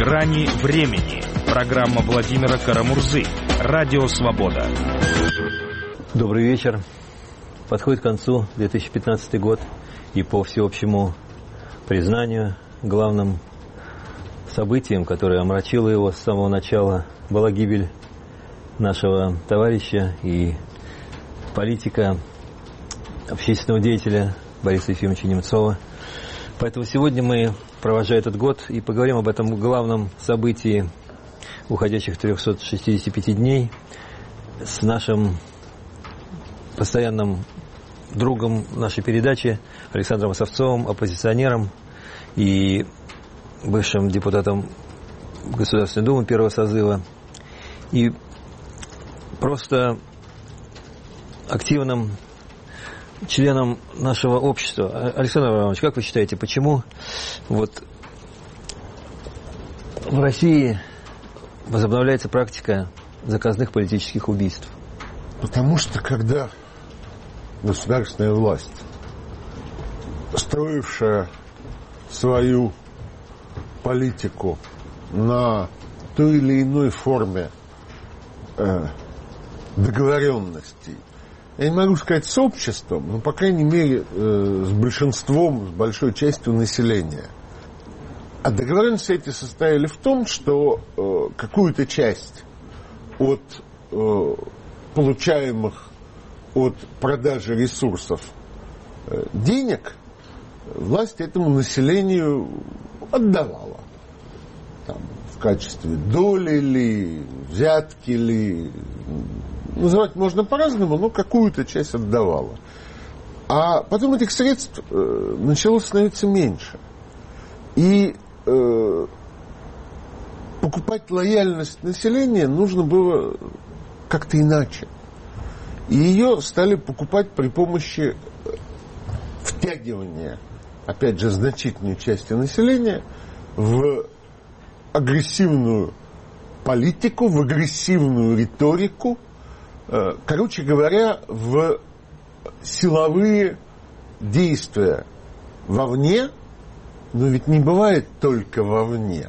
«Грани времени». Программа Владимира Карамурзы. Радио «Свобода». Добрый вечер. Подходит к концу 2015 год, и по всеобщему признанию главным событием, которое омрачило его с самого начала, была гибель нашего товарища и политика, общественного деятеля Бориса Ефимовича Немцова. Поэтому сегодня мы, провожая этот год, и поговорим об этом главном событии уходящих 365 дней с нашим постоянным другом нашей передачи Александром Осовцовым, оппозиционером и бывшим депутатом Государственной Думы первого созыва, и просто активным членом нашего общества. Александр Иванович, как вы считаете, почему вот в России возобновляется практика заказных политических убийств? Потому что когда государственная власть, строившая свою политику на той или иной форме договоренностей, я не могу сказать с обществом, но, по крайней мере, с большинством, с большой частью населения. А договоренности эти состояли в том, что какую-то часть от получаемых от продажи ресурсов денег власть этому населению отдавала. Там, в качестве доли ли, взятки ли, называть можно по-разному, но какую-то часть отдавала. А потом этих средств начало становиться меньше. И покупать лояльность населения нужно было как-то иначе. И ее стали покупать при помощи втягивания, опять же, значительной части населения в агрессивную политику, в агрессивную риторику, короче говоря, в силовые действия вовне, но ведь не бывает только вовне.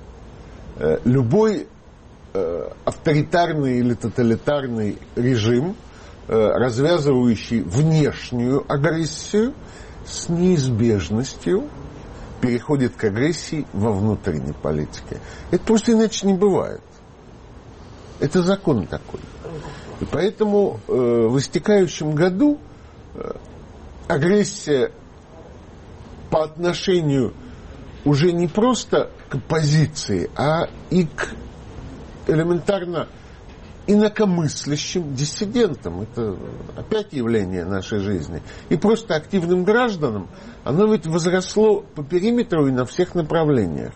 Любой авторитарный или тоталитарный режим, развязывающий внешнюю агрессию, с неизбежностью переходит к агрессии во внутренней политике. Это просто иначе не бывает. Это закон такой. И поэтому в истекающем году агрессия по отношению уже не просто к оппозиции, а и к элементарно инакомыслящим диссидентам. Это опять явление нашей жизни. И просто активным гражданам оно ведь возросло по периметру и на всех направлениях.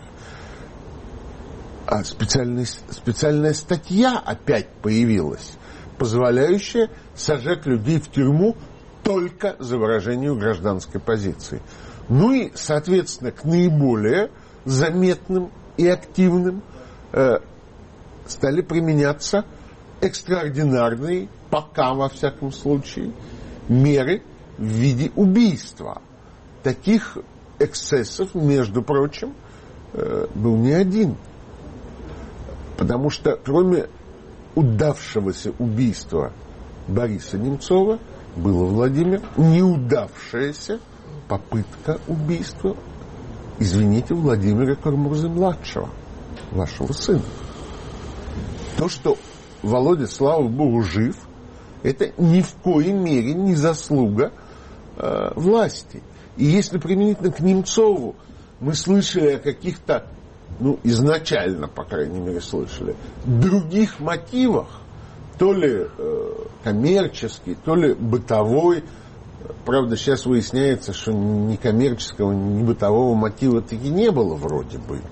А специальная статья опять появилась, позволяющая сажать людей в тюрьму только за выражение гражданской позиции. Ну и, соответственно, к наиболее заметным и активным стали применяться экстраординарные, пока во всяком случае, меры в виде убийства. Таких эксцессов, между прочим, был не один. Потому что кроме удавшегося убийства Бориса Немцова было, Владимир, неудавшаяся попытка убийства, извините, Владимира Карамурзы-младшего, вашего сына. То, что Володя, слава Богу, жив, это ни в коей мере не заслуга власти. И если применительно к Немцову мы слышали о каких-то, изначально, по крайней мере, слышали, других мотивах, то ли коммерческий, то ли бытовой, правда, сейчас выясняется, что ни коммерческого, ни бытового мотива таки не было вроде бы,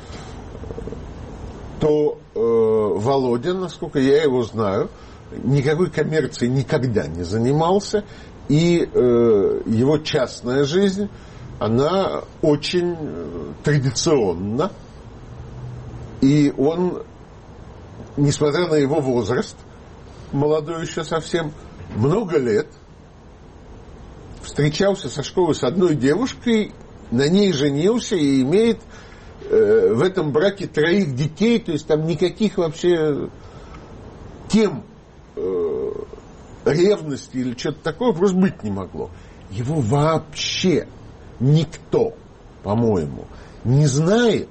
то Володя, насколько я его знаю, никакой коммерцией никогда не занимался, и его частная жизнь, она очень традиционна, и он, несмотря на его возраст, молодой еще совсем, много лет встречался со школы с одной девушкой, на ней женился и имеет в этом браке 3 детей, то есть там никаких вообще тем ревности или что-то такого просто быть не могло. Его вообще никто, по-моему, не знает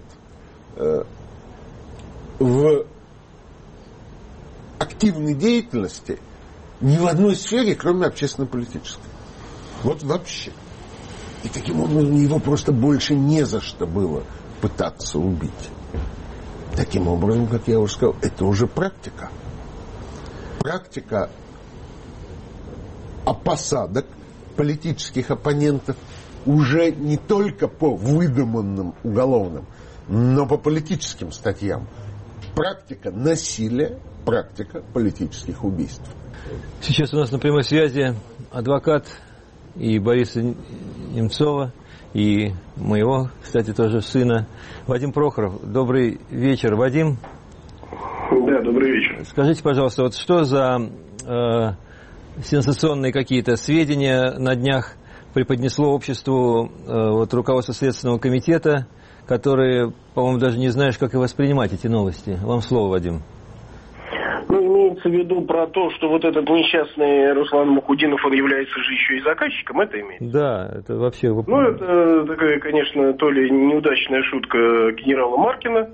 в активной деятельности ни в одной сфере, кроме общественно-политической. Вот вообще. И таким образом его просто больше не за что было пытаться убить. Таким образом, как я уже сказал, это уже практика. Практика посадок политических оппонентов уже не только по выдуманным уголовным, но по политическим статьям. Практика насилия, практика политических убийств. Сейчас у нас на прямой связи адвокат и Бориса Немцова, и моего, кстати, тоже сына, Вадим Прохоров. Добрый вечер, Вадим. Да, добрый вечер. Скажите, пожалуйста, вот что за сенсационные какие-то сведения на днях преподнесло обществу руководство Следственного комитета, которые, по-моему, даже не знаешь, как и воспринимать эти новости. Вам слово, Вадим. Имеется в виду про то, что вот этот несчастный Руслан Мухудинов, он является же еще и заказчиком, это имеется? Да, это вообще... это такая, конечно, то ли неудачная шутка генерала Маркина,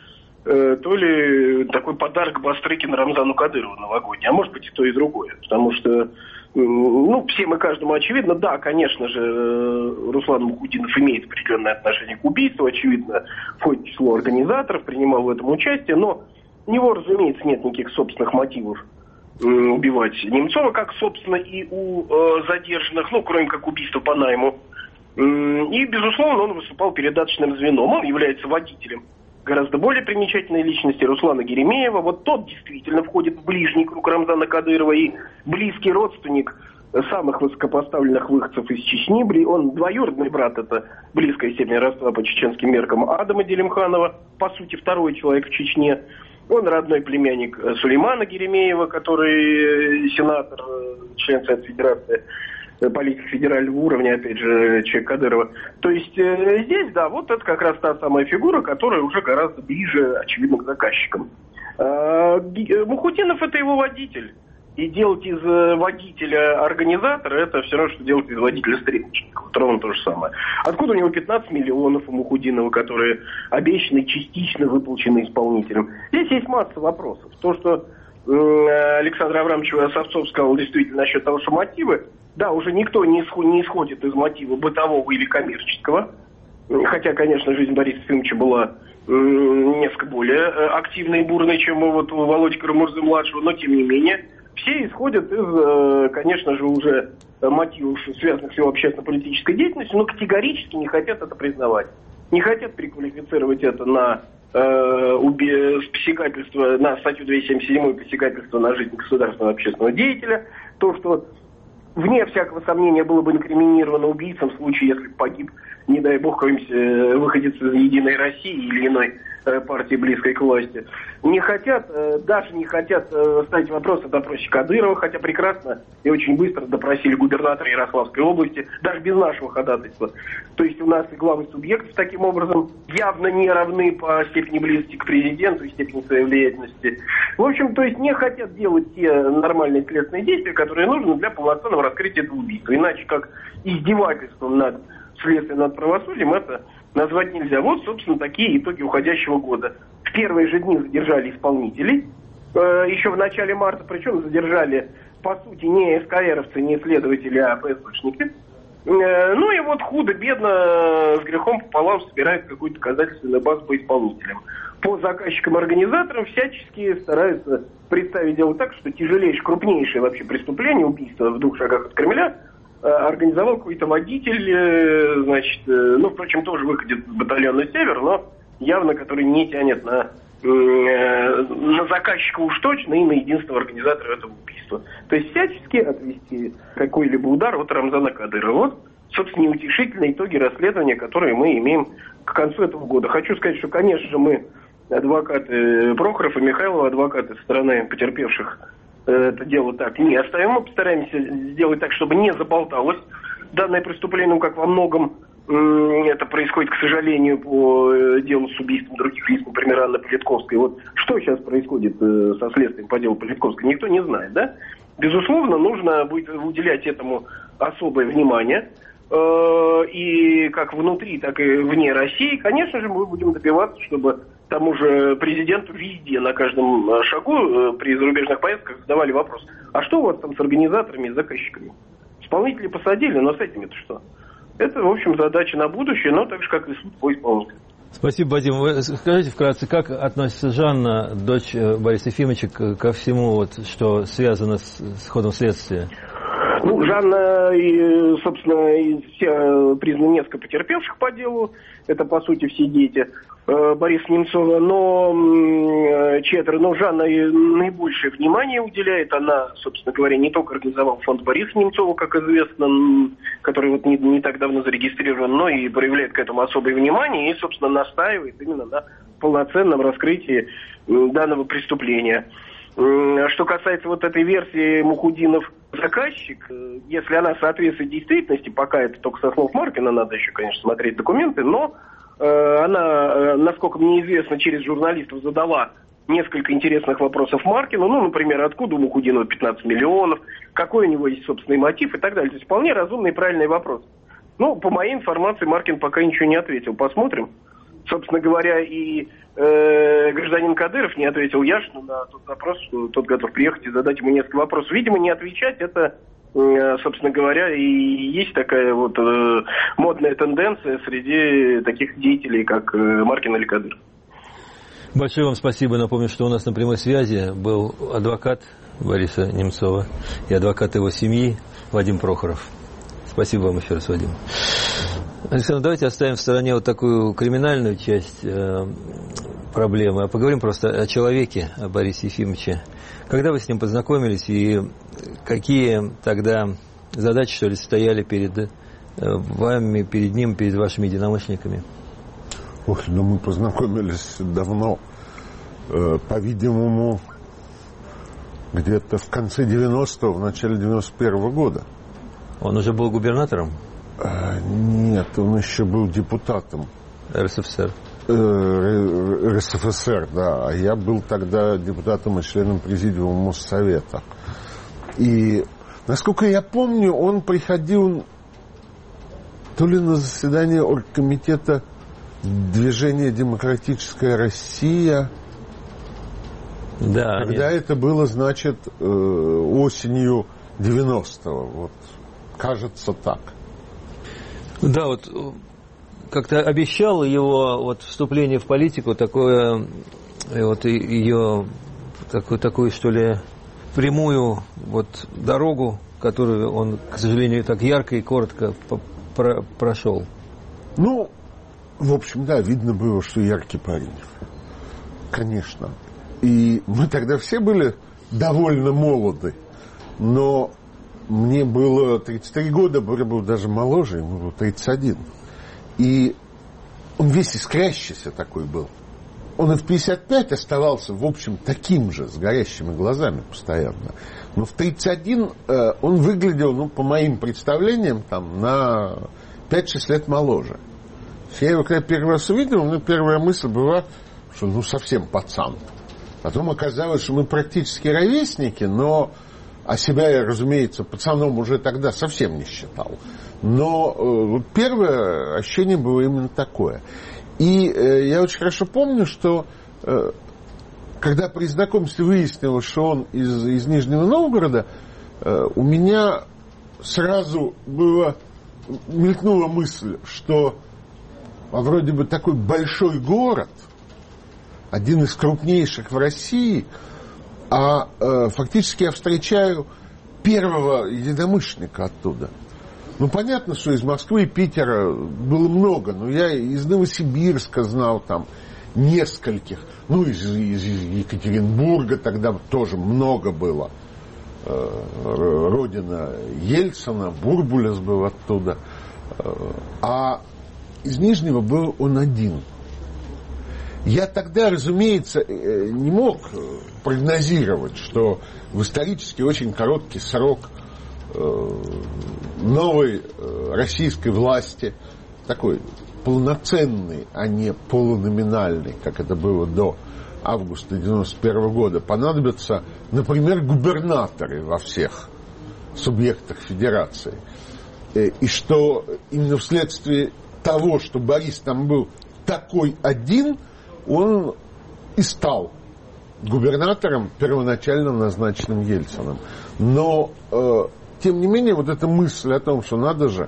то ли такой подарок Бастрыкина Рамзану Кадырову новогодний, а может быть и то, и другое. Потому что, всем и каждому очевидно, да, конечно же, Руслан Мухудинов имеет определенное отношение к убийству, очевидно, входит в число организаторов, принимал в этом участие, но у него, разумеется, нет никаких собственных мотивов убивать Немцова, как, собственно, и у задержанных, кроме как убийства по найму. И, безусловно, он выступал передаточным звеном, он является водителем гораздо более примечательной личности Руслана Геремеева. Вот тот действительно входит в ближний круг Рамзана Кадырова и близкий родственник самых высокопоставленных выходцев из Чечни. Он двоюродный брат, это близкая степень родства по чеченским меркам Адама Делимханова, по сути, второй человек в Чечне. Он родной племянник Сулеймана Геремеева, который сенатор, член Совета Федерации, политик федерального уровня, опять же, человек Кадырова. То есть здесь, да, вот это как раз та самая фигура, которая уже гораздо ближе, очевидно, к заказчикам. Мухудинов — это его водитель. И делать из водителя организатора — это все равно, что делать из водителя стрелочника. Вот ровно то же самое. Откуда у него 15 миллионов у Мухудинова, которые обещаны частично выплачены исполнителем? Здесь есть масса вопросов. То, что Александр Аврамович Осовцов сказал действительно насчет того, что мотивы, да, уже никто не исходит из мотива бытового или коммерческого. Хотя, конечно, жизнь Бориса Ефимовича была несколько более активной и бурной, чем у Володи Карамурзы-младшего, но тем не менее все исходят из, конечно же, уже мотивов, связанных с его общественно-политической деятельностью, но категорически не хотят это признавать. Не хотят переквалифицировать это на посягательство, на статью 277 посягательство на жизнь государственного общественного деятеля. То, что вне всякого сомнения было бы инкриминировано убийцам в случае, если погиб, не дай бог, какой-нибудь выходец из «Единой России» или иной партии, близкой к власти. Не хотят, даже не хотят ставить вопрос о допросе Кадырова, хотя прекрасно и очень быстро допросили губернатора Ярославской области, даже без нашего ходатайства. То есть у нас и главы субъектов таким образом явно не равны по степени близости к президенту и степени своей влиятельности. В общем, то есть не хотят делать те нормальные следственные действия, которые нужны для полноценного раскрытия этого убийства. Иначе как издевательством над следствием, над правосудием это назвать нельзя. Вот, собственно, такие итоги уходящего года. В первые же дни задержали исполнителей, еще в начале марта, причем задержали, по сути, не СКРовцы, не следователи, а ФСБшники. Ну и вот худо-бедно, с грехом пополам собирают какую-то доказательственную базу по исполнителям. По заказчикам-организаторам всячески стараются представить дело так, что тяжелейшее, крупнейшее вообще преступление, убийство в 2 шагах от Кремля, организовал какой-то водитель, значит, впрочем, тоже выходит из батальона «Север», но явно который не тянет на заказчика уж точно и на единственного организатора этого убийства. То есть всячески отвести какой-либо удар от Рамзана Кадырова. Вот, собственно, неутешительные итоги расследования, которые мы имеем к концу этого года. Хочу сказать, что, конечно же, мы, адвокаты Прохоров и Михайлова, адвокаты со стороны потерпевших, это дело так не оставим. Мы постараемся сделать так, чтобы не заболталось данное преступление, как во многом Это происходит, к сожалению, по делу с убийством других лиц, например, Анны Политковской. Вот что сейчас происходит со следствием по делу Политковской, никто не знает, да? Безусловно, нужно будет уделять этому особое внимание. И как внутри, так и вне России, конечно же, мы будем добиваться, чтобы тому же президенту везде, на каждом шагу при зарубежных поездках задавали вопрос: а что у вас там с организаторами и заказчиками? Исполнители посадили, но с этими-то что? Это, в общем, задача на будущее, но так же, как и суд по исполнителю. Спасибо, Вадим. Вы скажите вкратце, как относится Жанна, дочь Бориса Ефимовича, ко всему, вот, что связано с ходом следствия? Ну, Жанна и, собственно, все признаны несколько потерпевших по делу. Это, по сути, все дети Бориса Немцова. Но четверо. Но Жанна наибольшее внимание уделяет. Она, собственно говоря, не только организовала фонд Бориса Немцова, как известно, который вот не так давно зарегистрирован, но и проявляет к этому особое внимание и, собственно, настаивает именно на полноценном раскрытии данного преступления. Что касается вот этой версии Мухудинов заказчик, если она соответствует действительности, пока это только со слов Маркина, надо еще, конечно, смотреть документы, но она, насколько мне известно, через журналистов задала несколько интересных вопросов Маркину, ну, например, откуда у Мухудинова 15 миллионов, какой у него есть собственный мотив и так далее. То есть вполне разумный и правильный вопрос. Ну, по моей информации, Маркин пока ничего не ответил. Посмотрим. Собственно говоря, и гражданин Кадыров не ответил Яшину на тот вопрос, что тот готов приехать и задать ему несколько вопросов. Видимо, не отвечать, это, собственно говоря, и есть такая вот модная тенденция среди таких деятелей, как Маркин или Кадыров. Большое вам спасибо. Напомню, что у нас на прямой связи был адвокат Бориса Немцова и адвокат его семьи Вадим Прохоров. Спасибо вам еще раз, Вадим. Александр, давайте оставим в стороне вот такую криминальную часть проблемы, а поговорим просто о человеке, о Борисе Ефимовиче. Когда вы с ним познакомились и какие тогда задачи, что ли, стояли перед вами, перед ним, перед вашими единомышленниками? Ох, ну мы познакомились давно, по-видимому, где-то в конце 90-го, в начале 91-го года. Он уже был губернатором? Нет, он еще был депутатом. РСФСР. РСФСР, да. А я был тогда депутатом и членом президиума Моссовета. И, насколько я помню, он приходил то ли на заседание оргкомитета движения «Демократическая Россия». Да. Когда это было, значит, осенью 90-го. Вот, кажется, так. Да, вот как-то обещал его вот вступление в политику такое, вот ее такую что ли прямую вот дорогу, которую он, к сожалению, так ярко и коротко прошел. Ну, в общем, да, видно было, что яркий парень. Конечно. И мы тогда все были довольно молоды, но мне было 33 года, Боря был даже моложе, ему было 31. И он весь искрящийся такой был. Он и в 55 оставался, в общем, таким же, с горящими глазами постоянно. Но в 31 он выглядел, ну, по моим представлениям, там, на 5-6 лет моложе. Я его когда первый раз увидел, у меня первая мысль была, что ну совсем пацан. Потом оказалось, что мы практически ровесники, но а себя я, разумеется, пацаном уже тогда совсем не считал. Но вот первое ощущение было именно такое. И я очень хорошо помню, что когда при знакомстве выяснилось, что он из Нижнего Новгорода, у меня сразу мелькнула мысль, что вроде бы такой большой город, один из крупнейших в России, а фактически я встречаю первого единомышленника оттуда. Ну, понятно, что из Москвы и Питера было много, но я из Новосибирска знал там нескольких, ну, из Екатеринбурга тогда тоже много было. Родина Ельцина, Бурбулес был оттуда. А из Нижнего был он один. Я тогда, разумеется, не мог прогнозировать, что в исторически очень короткий срок новой российской власти такой полноценный, а не полуноминальный, как это было до августа 1991 года, понадобятся, например, губернаторы во всех субъектах федерации. И что именно вследствие того, что Борис там был такой один, он и стал губернатором, первоначально назначенным Ельциным. Но, тем не менее, вот эта мысль о том, что надо же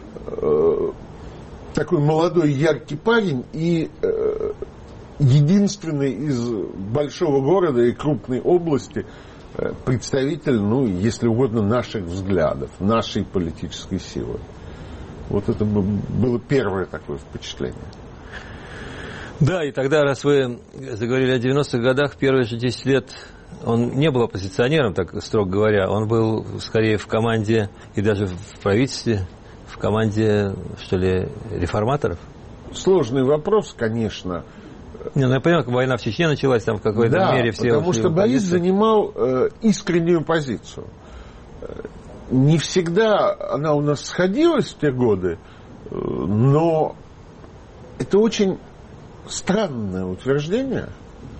такой молодой, яркий парень и единственный из большого города и крупной области представитель, ну, если угодно, наших взглядов, нашей политической силы. Вот это было первое такое впечатление. Да, и тогда, раз вы заговорили о 90-х годах, первые же 10 лет он не был оппозиционером, так строго говоря. Он был скорее в команде и даже в правительстве, в команде, что ли, реформаторов. Сложный вопрос, конечно. Не, ну я понимаю, как война в Чечне началась, там в какой-то мере все... потому что Борис занимал искреннюю позицию. Не всегда она у нас сходилась в те годы, но это очень странное утверждение.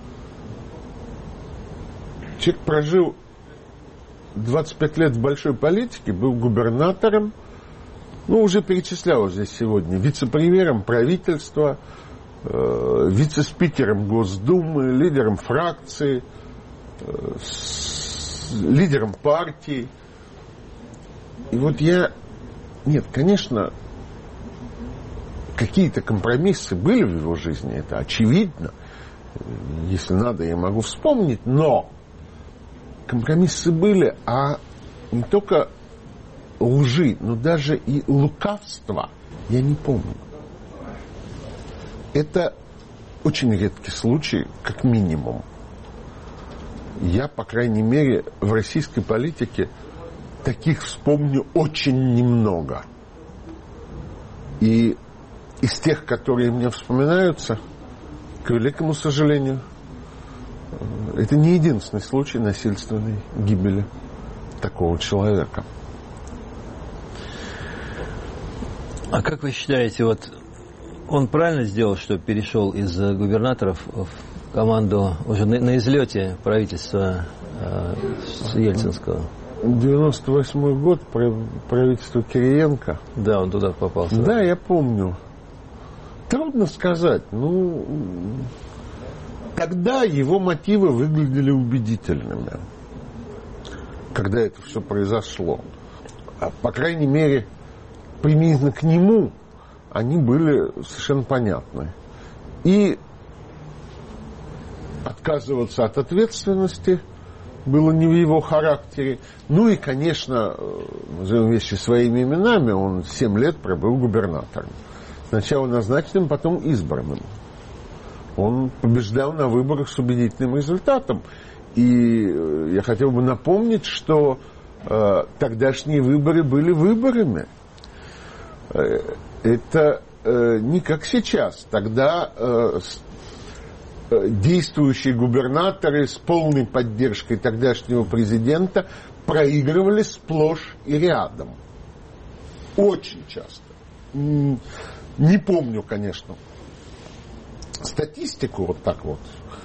Человек прожил 25 лет в большой политике, был губернатором, ну, уже перечислялось здесь сегодня, вице-премьером правительства, вице-спикером Госдумы, лидером фракции, лидером партии. И вот нет, конечно, какие-то компромиссы были в его жизни, это очевидно. Если надо, я могу вспомнить, но компромиссы были, а не только лжи, но даже и лукавства я не помню. Это очень редкий случай, как минимум. Я, по крайней мере, в российской политике таких вспомню очень немного. И из тех, которые мне вспоминаются, к великому сожалению, это не единственный случай насильственной гибели такого человека. А как вы считаете, вот он правильно сделал, что перешел из губернаторов в команду уже на излете правительства Ельцинского? 98-й год, правительство Кириенко. Да, он туда попал. Да, я помню. Трудно сказать. Ну, тогда его мотивы выглядели убедительными, когда это все произошло. По крайней мере, применительно к нему они были совершенно понятны. И отказываться от ответственности было не в его характере. Ну и, конечно, назовем вещи своими именами, он 7 лет пробыл губернатором. Сначала назначенным, потом избранным. Он побеждал на выборах с убедительным результатом. И я хотел бы напомнить, что тогдашние выборы были выборами. Это не как сейчас. Тогда действующие губернаторы с полной поддержкой тогдашнего президента проигрывали сплошь и рядом. Очень часто. Не помню, конечно, статистику вот так вот,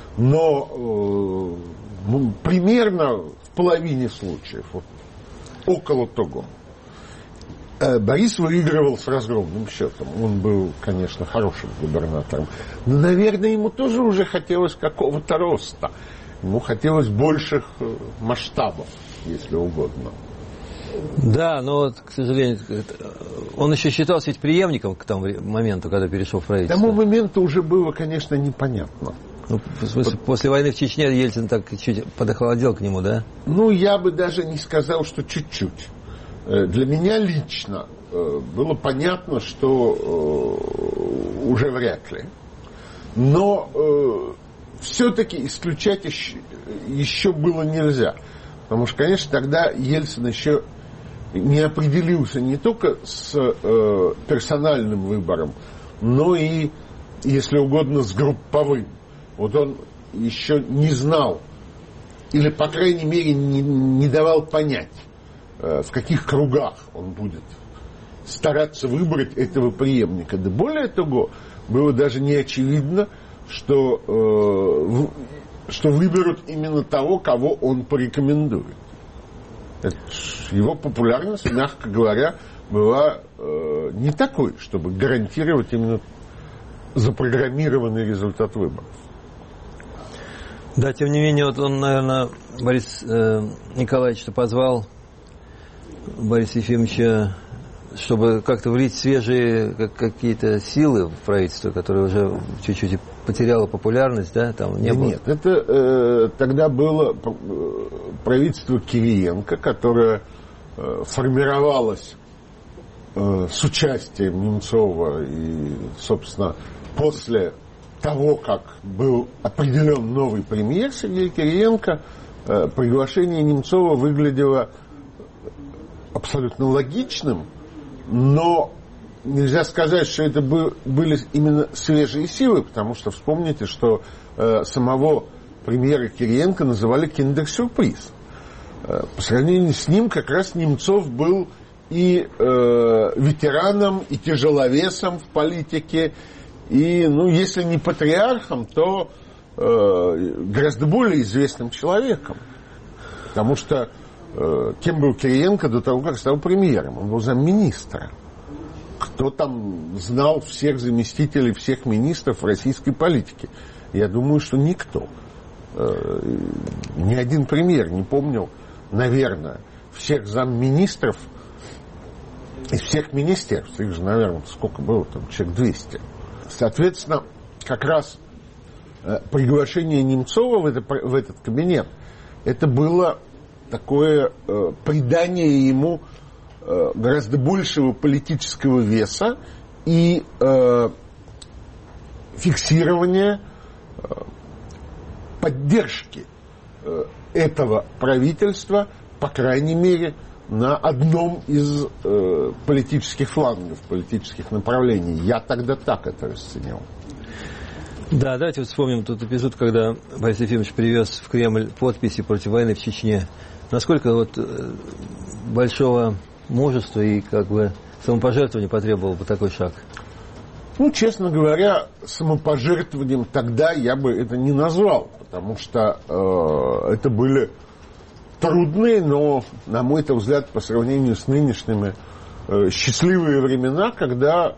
но примерно в половине случаев, вот, около того. Борис выигрывал с разгромным счетом. Он был, конечно, хорошим губернатором. Но, наверное, ему тоже уже хотелось какого-то роста. Ему хотелось больших масштабов, если угодно. Да, но, к сожалению, он еще считался ведь преемником к тому моменту, когда перешел в правительство. К тому моменту уже было, конечно, непонятно. Ну, в смысле, после войны в Чечне Ельцин так чуть подохладел к нему, да? Ну, я бы даже не сказал, что чуть-чуть. Для меня лично было понятно, что уже вряд ли. Но все-таки исключать еще было нельзя. Потому что, конечно, тогда Ельцин еще не определился не только с персональным выбором, но и, если угодно, с групповым. Вот он еще не знал, или, по крайней мере, не давал понять, в каких кругах он будет стараться выбрать этого преемника. Да более того, было даже не очевидно, что выберут именно того, кого он порекомендует. Его популярность, мягко говоря, была не такой, чтобы гарантировать именно запрограммированный результат выборов. Да, тем не менее, вот он, наверное, Борис Николаевич позвал Бориса Ефимовича, чтобы как-то влить свежие какие-то силы в правительство, которое уже чуть-чуть потеряло популярность, да? Там не было. Нет, это тогда было правительство Кириенко, которое формировалось с участием Немцова и, собственно, после того, как был определен новый премьер Сергей Кириенко, приглашение Немцова выглядело абсолютно логичным, но нельзя сказать, что это были именно свежие силы, потому что вспомните, что самого премьера Кириенко называли киндер-сюрприз. По сравнению с ним как раз Немцов был и ветераном, и тяжеловесом в политике, и, ну, если не патриархом, то гораздо более известным человеком. Потому что кем был Кириенко до того, как стал премьером? Он был замминистра. Кто там знал всех заместителей, всех министров российской политики? Я думаю, что никто. Ни один премьер не помнил, наверное, всех замминистров из всех министерств. Их же, наверное, сколько было там? Человек 200. Соответственно, как раз приглашение Немцова в этот кабинет, это было такое придание ему гораздо большего политического веса и фиксирование поддержки этого правительства, по крайней мере, на одном из политических флангов, политических направлений. Я тогда так это расценил. Да, давайте вот вспомним тот эпизод, когда Борис Ефимович привез в Кремль подписи против войны в Чечне. Насколько вот большого мужества и как бы самопожертвования потребовал бы такой шаг? Ну, честно говоря, самопожертвованием тогда я бы это не назвал, потому что это были трудные, но, на мой взгляд, по сравнению с нынешними, счастливые времена, когда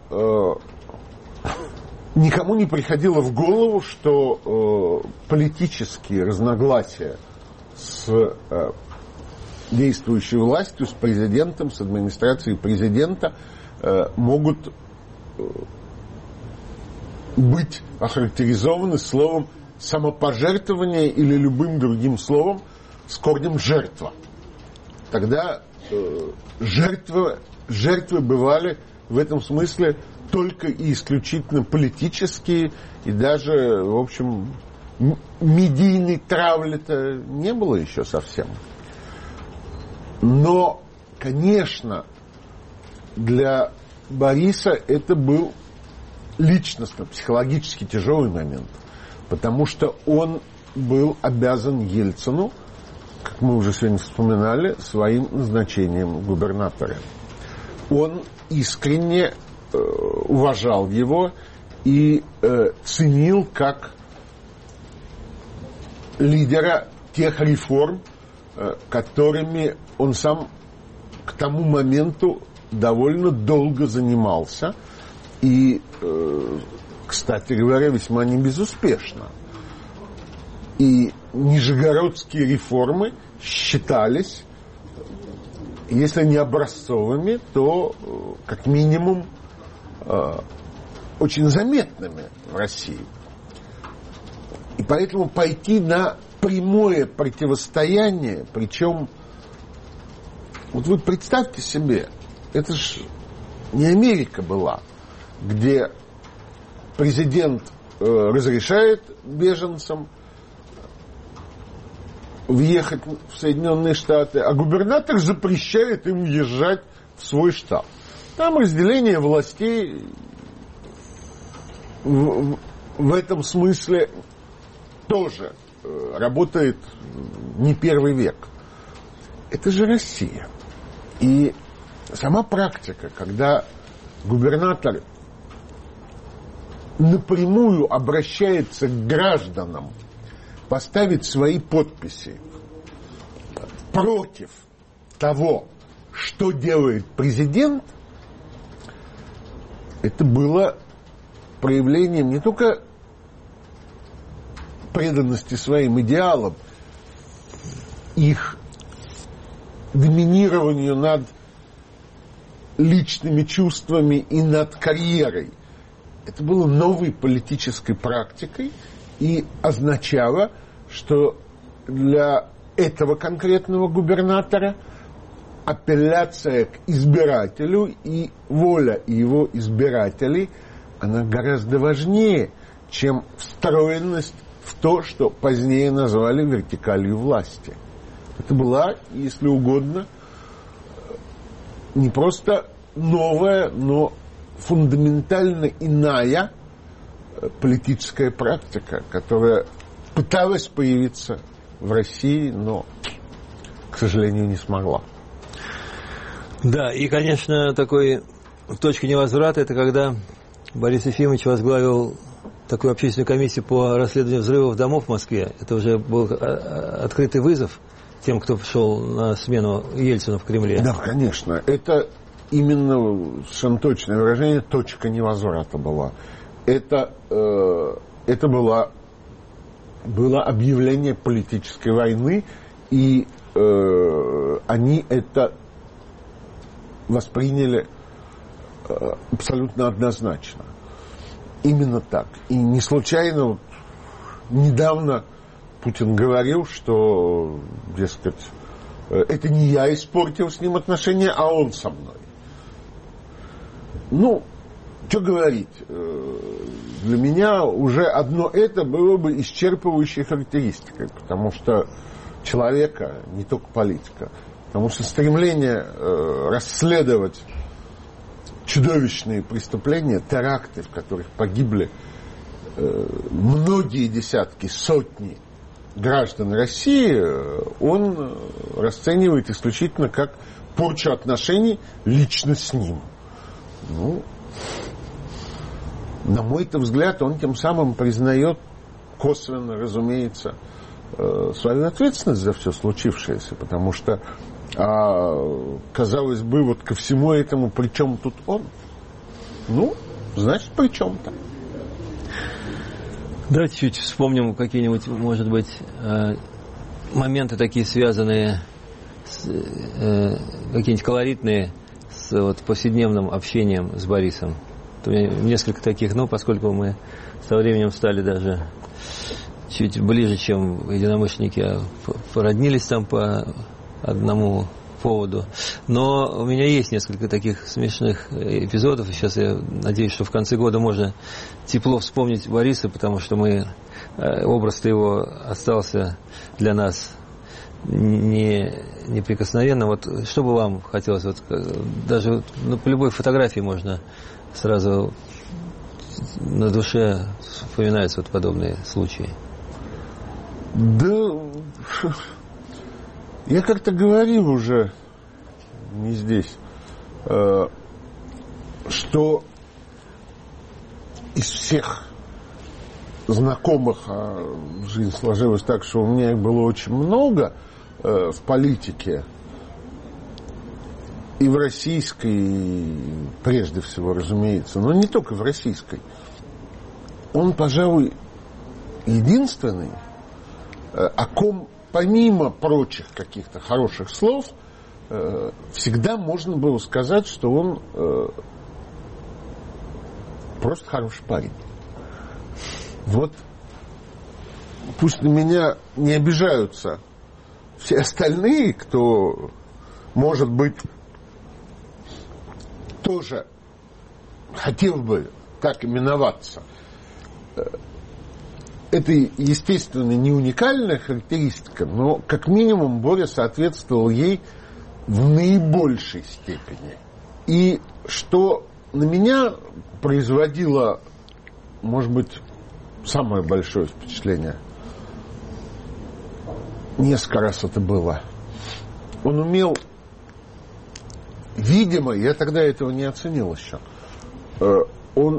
никому не приходило в голову, что политические разногласия с действующей властью, с президентом, с администрацией президента могут быть охарактеризованы словом самопожертвование или любым другим словом с корнем жертва. Тогда жертвы бывали в этом смысле только и исключительно политические, и даже, в общем, медийной травли-то не было еще совсем. Но, конечно, для Бориса это был личностно, психологически тяжелый момент, потому что он был обязан Ельцину, как мы уже сегодня вспоминали, своим назначением губернатора. Он искренне уважал его и ценил как лидера тех реформ, которыми он сам к тому моменту довольно долго занимался и, кстати говоря, весьма не безуспешно. И нижегородские реформы считались, если не образцовыми, то как минимум очень заметными в России. И поэтому пойти на прямое противостояние, причем, вот вы представьте себе, это же не Америка была, где президент разрешает беженцам въехать в Соединенные Штаты, а губернатор запрещает им въезжать в свой штат. Там разделение властей в этом смысле тоже работает не первый век. Это же Россия. И сама практика, когда губернатор напрямую обращается к гражданам поставить свои подписи против того, что делает президент, это было проявлением не только преданности своим идеалам, их доминированию над личными чувствами и над карьерой. Это было новой политической практикой и означало, что для этого конкретного губернатора апелляция к избирателю и воля его избирателей, она гораздо важнее, чем встроенность в то, что позднее назвали вертикалью власти. Это была, если угодно, не просто новая, но фундаментально иная политическая практика, которая пыталась появиться в России, но, к сожалению, не смогла. Да, и, конечно, такой точкой невозврата, это когда Борис Ефимович возглавил такую общественную комиссию по расследованию взрывов домов в Москве. Это уже был открытый вызов тем, кто пришел на смену Ельцину в Кремле. Да, конечно. Это именно совершенно точное выражение, точка невозврата была. Это было объявление политической войны, и они это восприняли абсолютно однозначно. Именно так. И не случайно вот недавно Путин говорил, что, дескать, это не я испортил с ним отношения, а он со мной. Ну, что говорить, для меня уже одно это было бы исчерпывающей характеристикой, потому что человека, не только политика, потому что стремление расследовать чудовищные преступления, теракты, в которых погибли многие десятки, сотни граждан России, он расценивает исключительно как порчу отношений лично с ним. Ну, на мой-то взгляд, он тем самым признает косвенно, разумеется, свою ответственность за все случившееся, потому что, казалось бы, вот ко всему этому, при чем тут он? Ну, значит, при чем-то. Давайте чуть вспомним какие-нибудь, может быть, моменты такие связанные, какие-нибудь колоритные с вот, повседневным общением с Борисом. У меня несколько таких, но поскольку мы со временем стали даже чуть ближе, чем единомышленники, породнились там по одному поводу. Но у меня есть несколько таких смешных эпизодов. Сейчас я надеюсь, что в конце года можно тепло вспомнить Бориса, потому что образ-то его остался для нас неприкосновенным. Вот что бы вам хотелось, вот, даже по любой фотографии можно сразу на душе вспоминаются вот подобные случаи. Да, я как-то говорил уже, не здесь, что из всех знакомых, жизнь сложилась так, что у меня их было очень много в политике, и в российской, прежде всего, разумеется, но не только в российской. Он, пожалуй, единственный, о ком, помимо прочих каких-то хороших слов, всегда можно было сказать, что он просто хороший парень. Вот пусть на меня не обижаются все остальные, кто, может быть, тоже хотел бы так именоваться. Это, естественно, не уникальная характеристика, но, как минимум, Боря соответствовал ей в наибольшей степени. И что на меня производило, может быть, самое большое впечатление, несколько раз это было, он умел видимо, я тогда этого не оценил еще, он,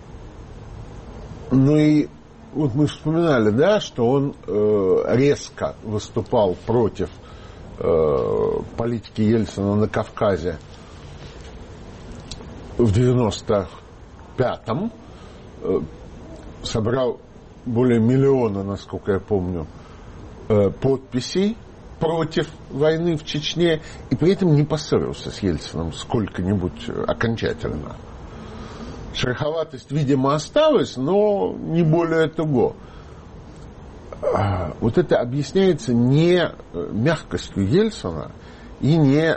ну и вот мы вспоминали, да, что он резко выступал против политики Ельцина на Кавказе в 95-м, собрал более миллиона, насколько я помню, подписей против войны в Чечне, и при этом не поссорился с Ельцином сколько-нибудь окончательно. Шероховатость, видимо, осталась, но не более того. Вот это объясняется не мягкостью Ельцина и не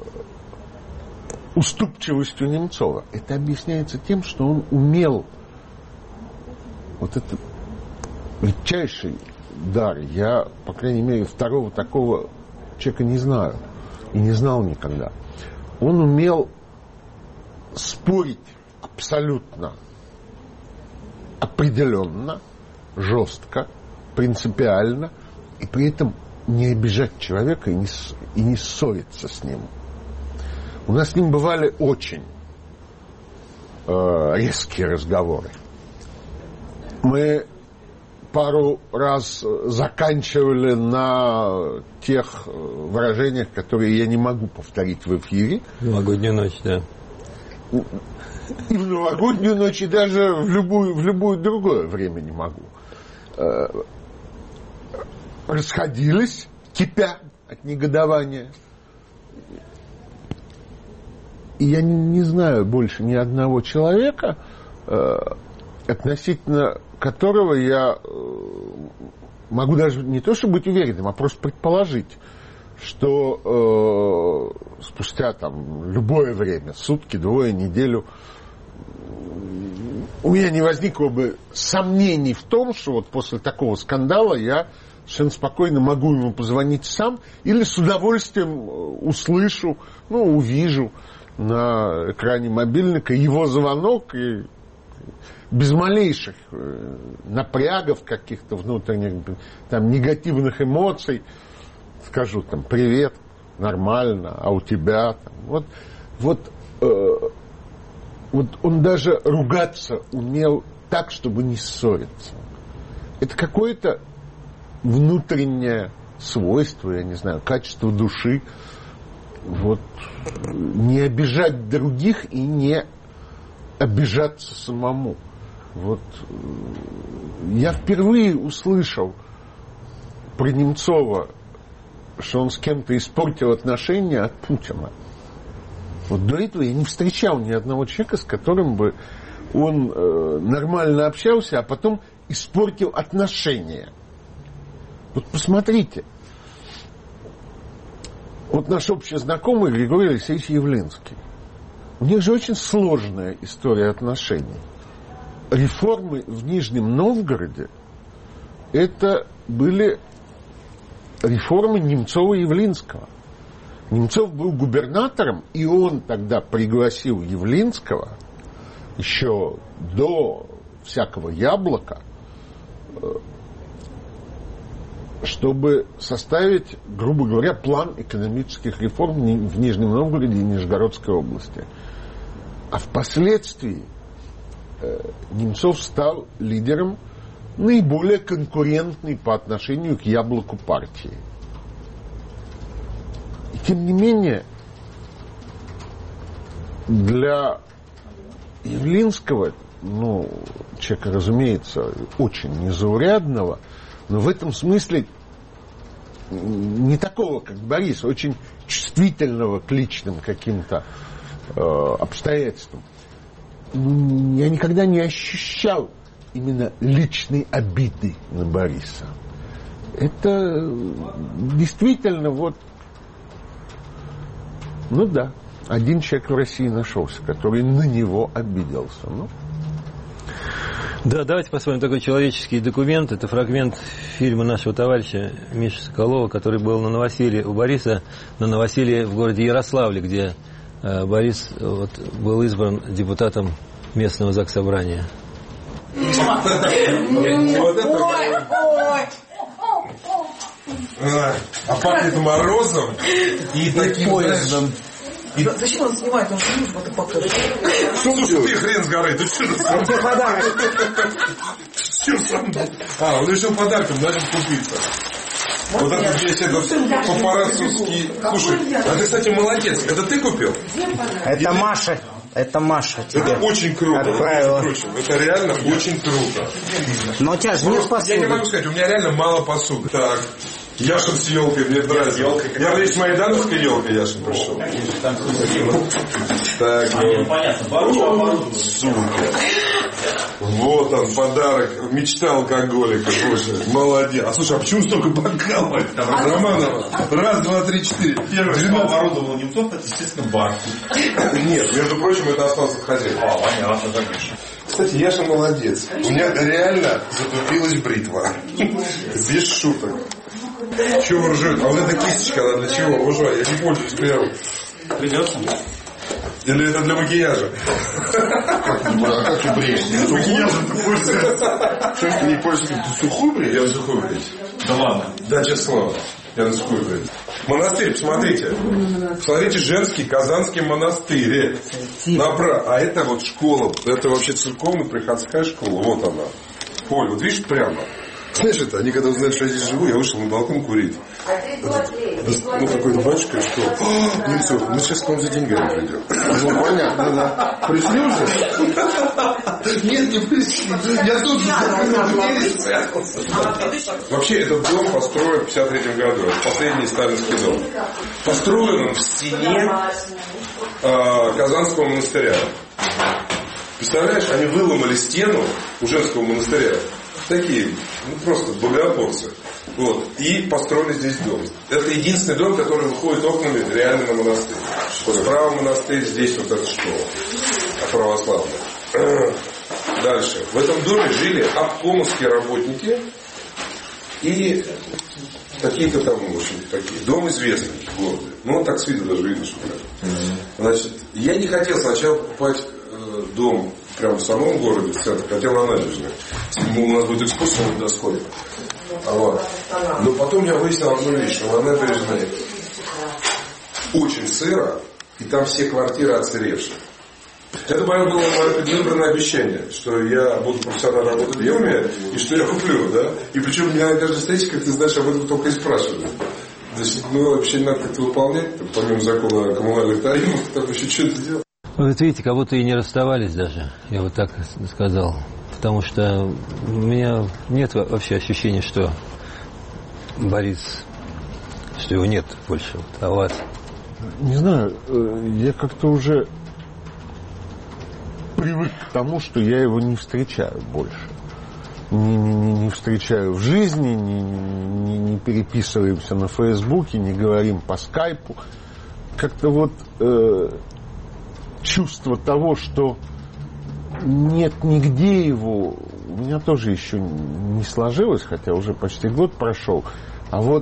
уступчивостью Немцова. Это объясняется тем, что он умел, вот это редчайший дар. Я, по крайней мере, второго такого человека не знаю и не знал никогда. Он умел спорить абсолютно определенно, жестко, принципиально, и при этом не обижать человека и не ссориться с ним. У нас с ним бывали очень резкие разговоры. Мы пару раз заканчивали на тех выражениях, которые я не могу повторить в эфире. Новогоднюю ночь, да. И в новогоднюю ночь, и даже в любое другое время не могу. Расходились, кипя от негодования. И я не знаю больше ни одного человека, относительно которого я могу даже не то чтобы быть уверенным, а просто предположить, что спустя там любое время, сутки, двое, неделю, у меня не возникло бы сомнений в том, что вот после такого скандала я совершенно спокойно могу ему позвонить сам или с удовольствием услышу, увижу на экране мобильника его звонок, и без малейших напрягов каких-то внутренних, там, негативных эмоций скажу там: привет, нормально, а у тебя там, вот он даже ругаться умел так, чтобы не ссориться. Это какое-то внутреннее свойство, я не знаю, качество души. Вот не обижать других и не обижаться самому. Вот я впервые услышал про Немцова, что он с кем-то испортил отношения от Путина. Вот до этого я не встречал ни одного человека, с которым бы он нормально общался, а потом испортил отношения. Вот посмотрите. Вот наш общий знакомый Григорий Алексеевич Явлинский. У них же очень сложная история отношений. Реформы в Нижнем Новгороде – это были реформы Немцова-Явлинского. Немцов был губернатором, и он тогда пригласил Явлинского еще до всякого Яблока, чтобы составить, грубо говоря, план экономических реформ в Нижнем Новгороде и Нижегородской области. А впоследствии Немцов стал лидером наиболее конкурентной по отношению к Яблоку партии. И тем не менее, для Явлинского, человека, разумеется, очень незаурядного, но в этом смысле не такого, как Борис, очень чувствительного к личным каким-то обстоятельствам. Я никогда не ощущал именно личной обиды на Бориса. Это действительно один человек в России нашелся, который на него обиделся. Да, давайте посмотрим такой человеческий документ. Это фрагмент фильма нашего товарища Миши Соколова, который был на новоселье у Бориса, на новоселье в городе Ярославле, где Борис был избран депутатом местного заксобрания. А пахнет морозом и таким поездом. Зачем он снимает? Он же не потом покажет. Слушай, ты хрен с горы, ты что же Тебе подарок. Все сам. Он решил подарком, начал купиться. Вот это здесь этот папарацци. Слушай, а ты, кстати, молодец. Это ты купил? Это Маша. Это Маша тебе это очень круто. отправила. Это реально очень круто. Но у тебя же нет посуды. Я не могу сказать, у меня реально мало посуды. Так. Яшин с елкой, мне нравится. Я надеюсь, с майдановской елкой Яшин пришел. Так, сука. Вот он, подарок. Мечта алкоголика. Слушай, молодец. А слушай, а почему столько бокалов? Романова. Раз, два, три, четыре. Первый, что оборудовал Немцов, это, естественно, бар. Нет, между прочим, это остался от хозяина. Понятно, конечно. Кстати, Яша молодец. У меня реально затупилась бритва. Без шуток. Чего ржет? А вот эта кисточка, она для чего? Боже, я не пользуюсь прямо. Придется. Или это для макияжа? А как ты бреешься? Макияжем ты пользуешься. Что ты не пользуешься? Ты сухую бреешь? Я сухую бреюсь. Да ладно. Да, честное слово. Я на сухую бреюсь. Монастырь, посмотрите. Посмотрите, женский Казанский монастырь. А это вот школа. Это вообще церковно-приходская школа. Вот она. Поле, вот видишь, прямо. Знаешь, это, они когда узнали, что я здесь живу, я вышел на балкон курить. Какой-то батюшка, что Немцов, мы сейчас к вам за деньгами придем. Ну, понятно, да. Пришли уже? Нет, не пришли. Я тут же спрятался. Вообще, этот дом построен в 1953 году. Это последний сталинский дом. Построен он в стене Казанского монастыря. Представляешь, они выломали стену у женского монастыря. Такие, просто богоопорцы. Вот. И построили здесь дом. Это единственный дом, который выходит окнами реально на монастырь. Вот справа монастырь, здесь вот эта школа православная. Дальше. В этом доме жили обкомовские работники и какие-то там, в общем, такие. Дом известный в городе. Ну, так с виду даже видно, что это. Значит, я не хотел сначала покупать дом прямо в самом городе, в центре, хотел на набережной. У нас будет экскурсия, мы туда сходим. Вот. Но потом я выяснил одну вещь, что на набережной очень сыро, и там все квартиры отсыревшие. Это было мое предвыборное обещание, что я буду профессионально работать в Юме, и что я куплю, да? И причем меня каждая встреча, как ты знаешь, об этом только и спрашивают. Значит, вообще надо как-то выполнять, помимо закона о коммунальных тарифах, там еще что-то делать. Вот видите, как будто и не расставались даже, я вот так сказал. Потому что у меня нет вообще ощущения, что Борис, что его нет больше. А у вас? Не знаю, я как-то уже привык к тому, что я его не встречаю больше. Не встречаю в жизни, не переписываемся на Фейсбуке, не говорим по скайпу. Как-то вот чувство того, что нет нигде его, у меня тоже еще не сложилось, хотя уже почти год прошел. А вот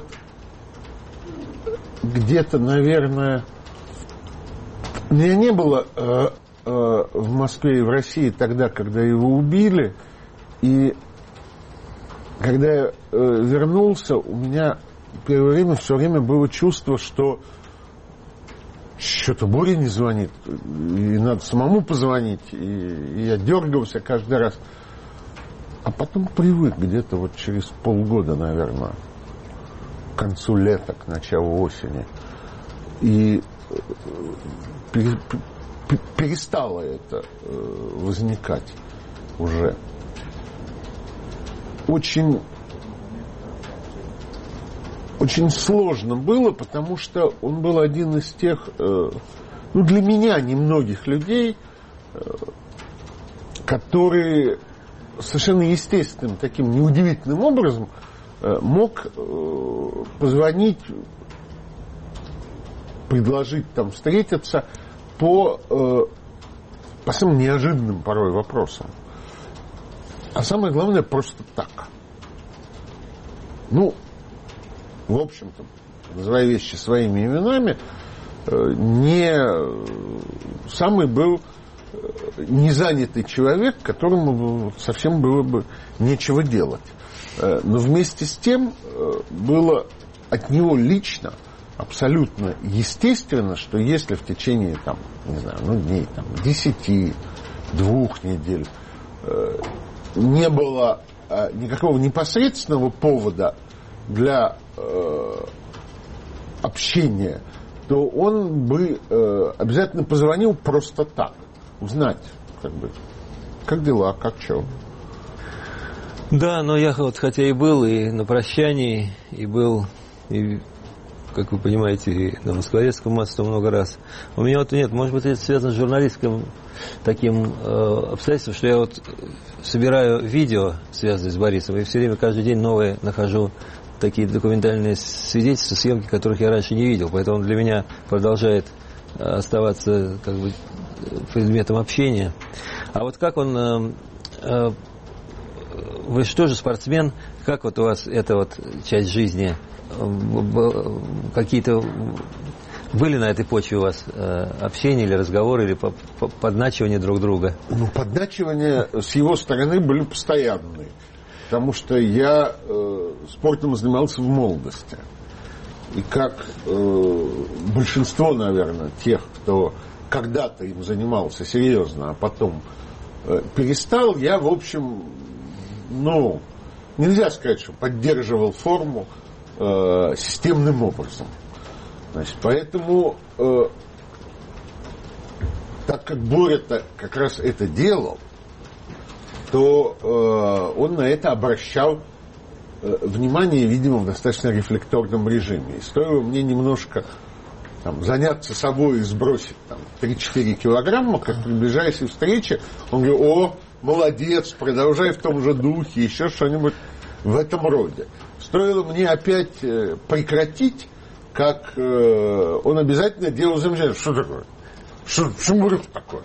где-то, наверное, у меня не было в Москве и в России тогда, когда его убили. И когда я вернулся, у меня первое время все время было чувство, что что-то Боря не звонит, и надо самому позвонить, и я дергался каждый раз. А потом привык где-то вот через полгода, наверное, к концу лета, к началу осени. И перестало это возникать уже. Очень сложно было, потому что он был один из тех, для меня, немногих людей, которые совершенно естественным, таким неудивительным образом мог позвонить, предложить там встретиться по самым неожиданным порой вопросам. А самое главное, просто так. В общем-то, называя вещи своими именами, не самый был незанятый человек, которому совсем было бы нечего делать. Но вместе с тем было от него лично абсолютно естественно, что если в течение, там, не знаю, дней, 10, 2 недель не было никакого непосредственного повода для общения, то он бы обязательно позвонил просто так, узнать, как дела, как что. Да, но я хотя и был и на прощании, и был, и, как вы понимаете, и на Москворецком массово много раз. У меня нет, может быть, это связано с журналистским таким обстоятельством, что я собираю видео, связанные с Борисом, и все время, каждый день новые нахожу такие документальные свидетельства, съемки, которых я раньше не видел. Поэтому он для меня продолжает оставаться предметом общения. А вот как он... Вы что же спортсмен? Как у вас эта часть жизни? Какие-то... Были на этой почве у вас общения или разговоры, или подначивания друг друга? Подначивания с его стороны были постоянные. Потому что я спортом занимался в молодости. И как большинство, наверное, тех, кто когда-то им занимался серьезно, а потом перестал, я, в общем, нельзя сказать, что поддерживал форму системным образом. Значит, поэтому, так как Боря-то как раз это делал, то он на это обращал внимание, видимо, в достаточно рефлекторном режиме. И стоило мне немножко заняться собой и сбросить 3-4 килограмма, как при ближайшей встрече, он говорил: о, молодец, продолжай в том же духе, еще что-нибудь в этом роде. Стоило мне опять прекратить, как он обязательно делал замечание: что такое? Почему такое?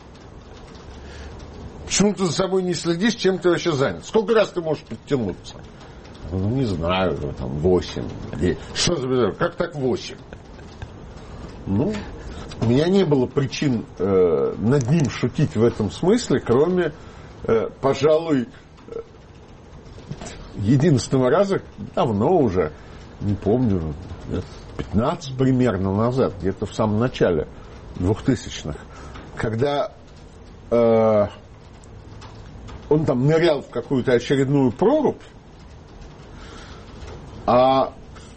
Почему ты за собой не следишь, чем ты вообще занят? Сколько раз ты можешь подтянуться? Не знаю, 8, 9. Что за безумие? Как так 8? У меня не было причин над ним шутить в этом смысле, кроме, пожалуй, единственного раза, давно уже, не помню, 15 примерно назад, где-то в самом начале 2000-х, когда он нырял в какую-то очередную прорубь, а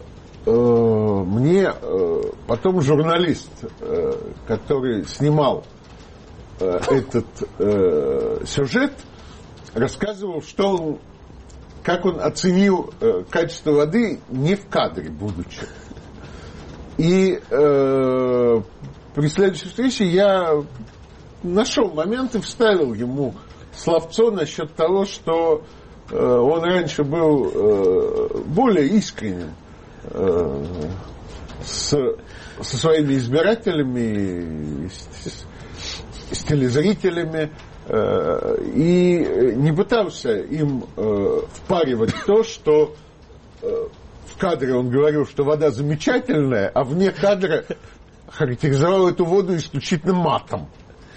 мне потом журналист, который снимал этот сюжет, рассказывал, как он оценил качество воды не в кадре, будучи. И при следующей встрече я нашел момент и вставил ему словцо насчет того, что он раньше был более искренним со своими избирателями, с телезрителями, и не пытался им впаривать то, что в кадре он говорил, что вода замечательная, а вне кадра характеризовал эту воду исключительно матом.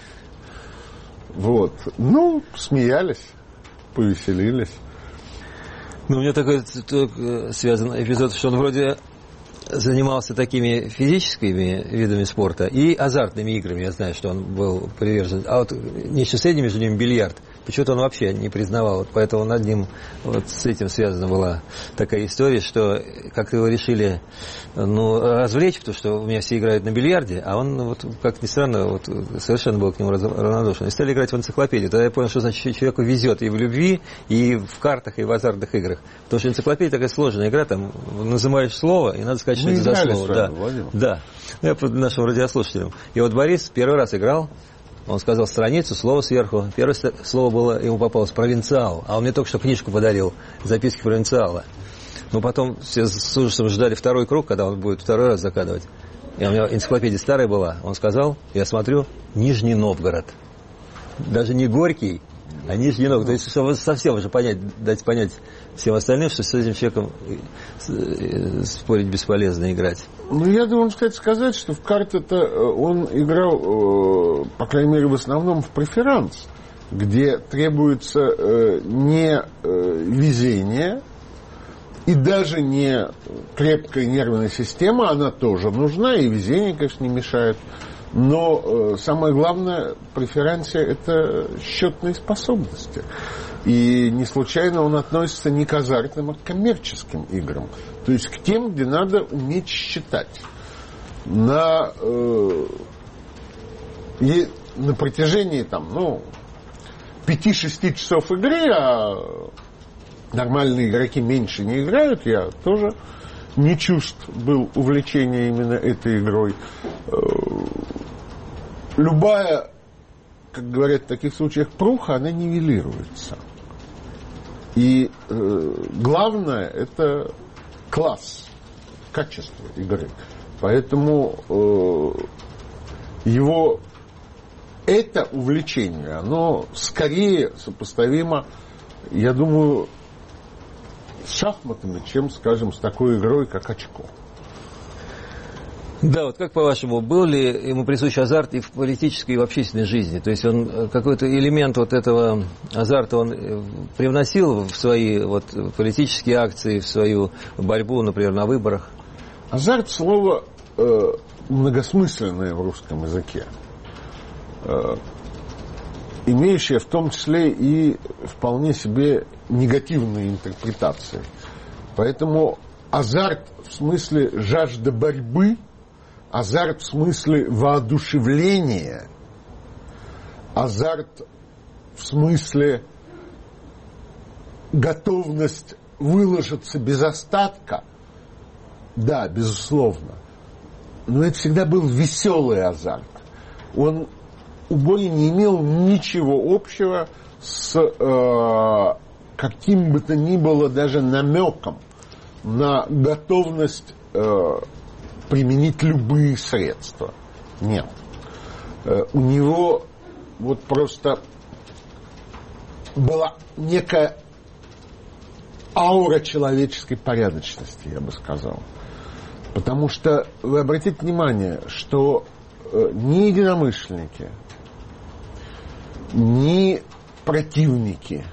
Смеялись, повеселились. У меня такой связан эпизод, что он вроде занимался такими физическими видами спорта и азартными играми. Я знаю, что он был привержен. А нечто среднее между ними бильярд. Почему-то он вообще не признавал. Поэтому над ним с этим связана была такая история, что как его решили развлечь, потому что у меня все играют на бильярде, а он, как ни странно, совершенно был к нему равнодушен. И стали играть в энциклопедию. Тогда я понял, что значит человеку везет и в любви, и в картах, и в азартных играх. Потому что энциклопедия такая сложная игра, называешь слово, и надо сказать, что это за слово. Да. Я по нашим радиослушателям. И Борис первый раз играл. Он сказал страницу, слово сверху. Первое слово было, ему попалось провинциал. А он мне только что книжку подарил, записки провинциала. Потом все с ужасом ждали второй круг, когда он будет второй раз закадывать. И у меня энциклопедия старая была. Он сказал, я смотрю, Нижний Новгород. Даже не Горький, а Нижний Новгород. То есть, чтобы совсем уже дать понять всем остальным, что с этим человеком спорить бесполезно, играть. Я думаю, сказать, что в карты-то он играл, по крайней мере, в основном в преферанс, где требуется не везение, И даже не крепкая нервная система, она тоже нужна, и везение, конечно, не мешает. Но самое главное, преференция – это счетные способности. И не случайно он относится не к азартным, а к коммерческим играм. То есть к тем, где надо уметь считать. На протяжении 5-6 часов игры, а нормальные игроки меньше не играют, я тоже не чужд был увлечения именно этой игрой. Любая, как говорят в таких случаях, пруха, она нивелируется. И главное – это класс, качество игры. Поэтому его это увлечение, оно скорее сопоставимо, я думаю, с шахматами, чем, скажем, с такой игрой, как очко. Да, вот как по-вашему, был ли ему присущ азарт и в политической, и в общественной жизни? То есть он какой-то элемент вот этого азарта он привносил в свои вот политические акции, в свою борьбу, например, на выборах? Азарт – слово многосмысленное в русском языке, имеющее в том числе и вполне себе негативные интерпретации. Поэтому азарт в смысле жажда борьбы, азарт в смысле воодушевления, азарт в смысле готовность выложиться без остатка, да, безусловно. Но это всегда был веселый азарт. Он у Бонни не имел ничего общего с каким бы то ни было даже намеком на готовность применить любые средства. Нет. У него вот просто была некая аура человеческой порядочности, я бы сказал. Потому что вы обратите внимание, что ни единомышленники, ни противники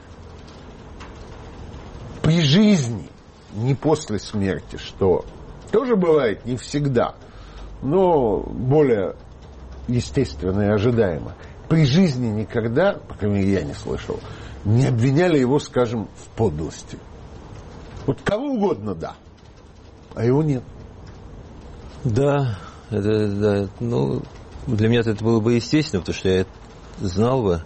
при жизни, ни после смерти, что тоже бывает не всегда, но более естественно и ожидаемо, при жизни никогда, по крайней мере, я не слышал, не обвиняли его, скажем, в подлости. Вот кого угодно, да, а его нет. Да, да, ну, для меня это было бы естественно, потому что я знал бы,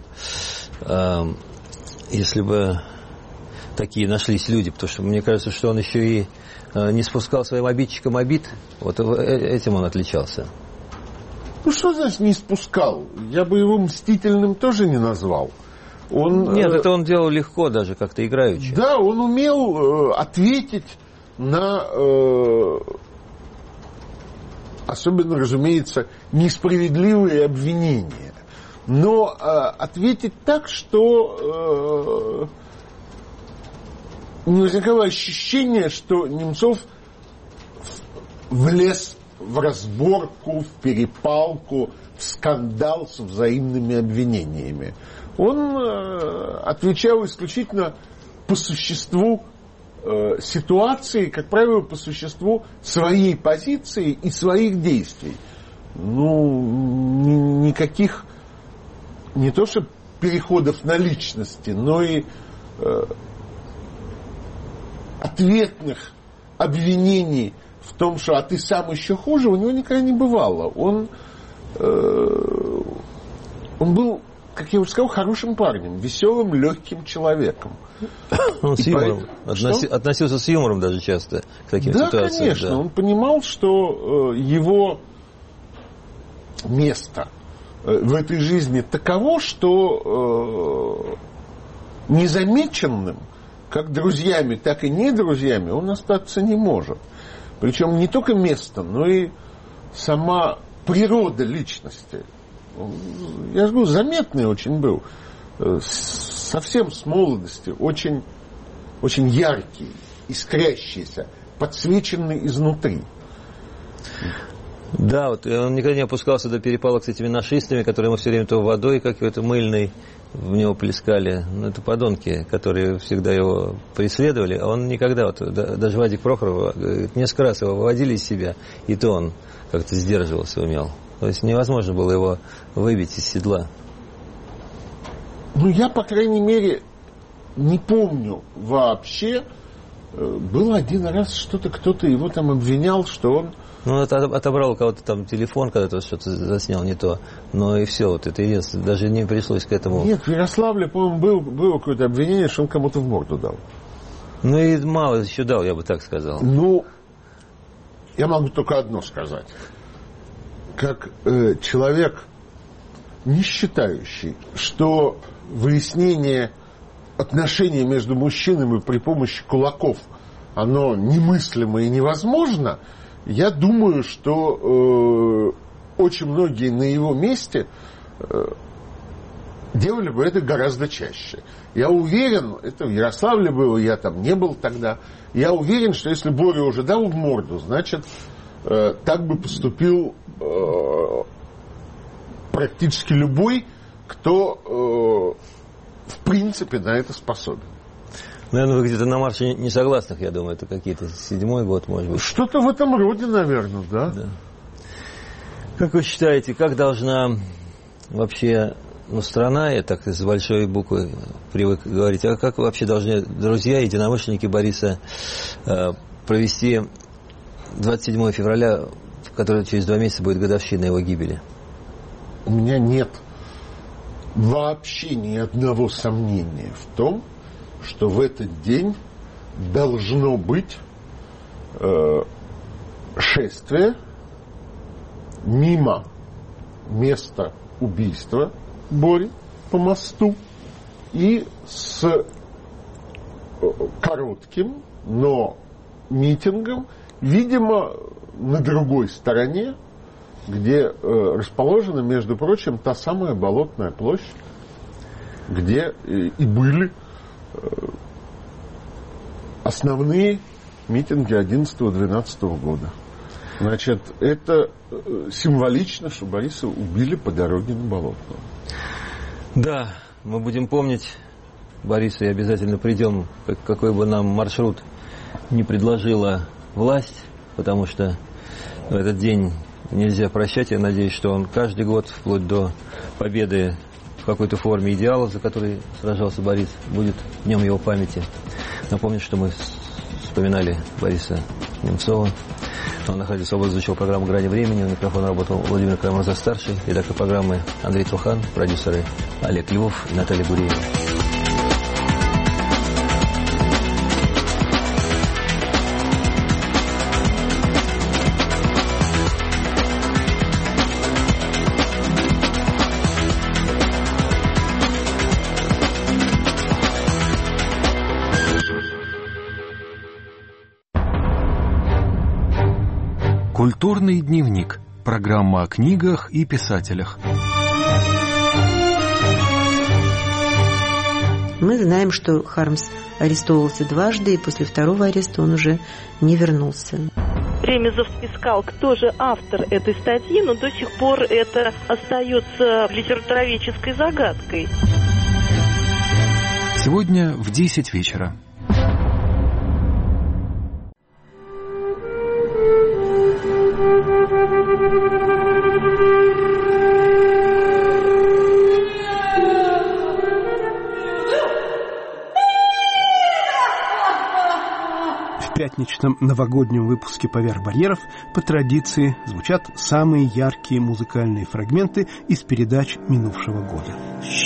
если бы такие нашлись люди, потому что мне кажется, что он еще и не спускал своим обидчикам обид, вот этим он отличался. Ну, что значит не спускал? Я бы его мстительным тоже не назвал. Нет, это он делал легко, даже как-то играючи. Да, он умел ответить на... особенно, разумеется, несправедливые обвинения. Но ответить так, что не возникало ощущение, что Немцов влез в разборку, в перепалку, в скандал с взаимными обвинениями. Он отвечал исключительно по существу ситуации, как правило, по существу своей позиции и своих действий. Ну, никаких не то что переходов на личности, но и ответных обвинений в том, что «а ты сам еще хуже», у него никогда не бывало. Он был, как я уже сказал, хорошим парнем, веселым, легким человеком. Он с юмором относился с юмором даже часто к таким ситуациям. Да, конечно. Он понимал, что его место в этой жизни таково, что незамеченным, как друзьями, так и не друзьями, он остаться не может. Причем не только место, но и сама природа личности. Я же говорю, заметный очень был. Совсем с молодости. Очень, очень яркий, искрящийся, подсвеченный изнутри. Да, вот он никогда не опускался до перепалок с этими нашистами, которые ему все время то водой какой-то мыльной в него плескали. Ну, это подонки, которые всегда его преследовали. А он никогда, вот, даже Вадик Прохоров, говорит, несколько раз его выводили из себя, и то он как-то сдерживался, умел. То есть невозможно было его выбить из седла. Ну, я, по крайней мере, не помню вообще. Был один раз что-то, кто-то его там обвинял, что он... Ну, отобрал у кого-то там телефон, когда-то что-то заснял не то. Но и все, вот это единственное. Даже не пришлось к этому... Нет, в Ярославле, по-моему, было какое-то обвинение, что он кому-то в морду дал. Ну, и мало еще дал, я бы так сказал. Ну, я могу только одно сказать. Как человек, не считающий, что выяснение отношений между мужчинами при помощи кулаков, оно немыслимо и невозможно, я думаю, что очень многие на его месте делали бы это гораздо чаще. Я уверен, это в Ярославле было, я там не был тогда, я уверен, что если Боря уже дал в морду, значит, так бы поступил практически любой, кто в принципе на это способен. Наверное, вы где-то на марше несогласных, я думаю, это какие-то 7-й год, может быть. Что-то в этом роде, наверное, да? Как вы считаете, как должна вообще, страна, я так с большой буквы привык говорить, а как вообще должны друзья, единомышленники Бориса провести 27 февраля, который через 2 месяца будет годовщина его гибели? У меня нет вообще ни одного сомнения в том, что в этот день должно быть шествие мимо места убийства Бори по мосту и с коротким, но митингом, видимо, на другой стороне, где расположена, между прочим, та самая Болотная площадь, где и были основные митинги 11-12 года. Значит, это символично, что Бориса убили по дороге на Болотную. Да, мы будем помнить Бориса и обязательно придем, какой бы нам маршрут не предложила власть, потому что в этот день нельзя прощать. Я надеюсь, что он каждый год, вплоть до победы в какой-то форме идеалов, за который сражался Борис, будет днем его памяти. Напомню, что мы вспоминали Бориса Немцова. Он находится в свободе, изучил программу «Грани времени». У микрофона работал Владимир Карамурза-старший, редактор программы Андрей Трухан, продюсеры Олег Львов и Наталья Гуреева. Культурный дневник. Программа о книгах и писателях. Мы знаем, что Хармс арестовывался дважды, и после второго ареста он уже не вернулся. Ремезов искал, кто же автор этой статьи, но до сих пор это остается литературоведческой загадкой. Сегодня в 10 вечера. В пятничном новогоднем выпуске «Поверх барьеров» по традиции звучат самые яркие музыкальные фрагменты из передач минувшего года.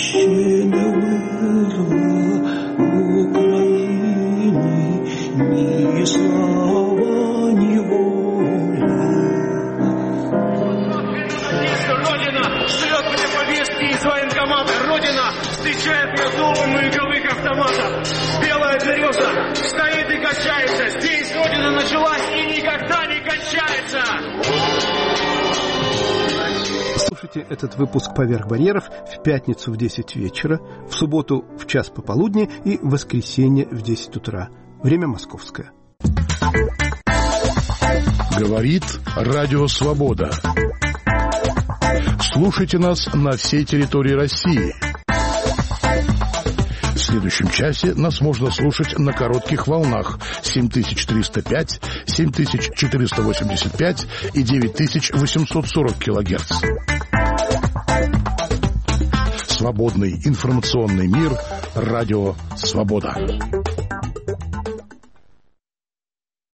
Родина шлет мне повестки из военкомата. Родина встречает меня дулом маяковых автоматов. Белая береза стоит и качается. Здесь Родина началась и никогда не кончается. Слушайте этот выпуск «Поверх барьеров» в пятницу в 10 вечера, в субботу в час пополудни и в воскресенье в 10 утра. Время московское. Говорит Радио Свобода. Слушайте нас на всей территории России. В следующем часе нас можно слушать на коротких волнах 7305, 7485 и 9840 килогерц. Свободный информационный мир. Радио Свобода.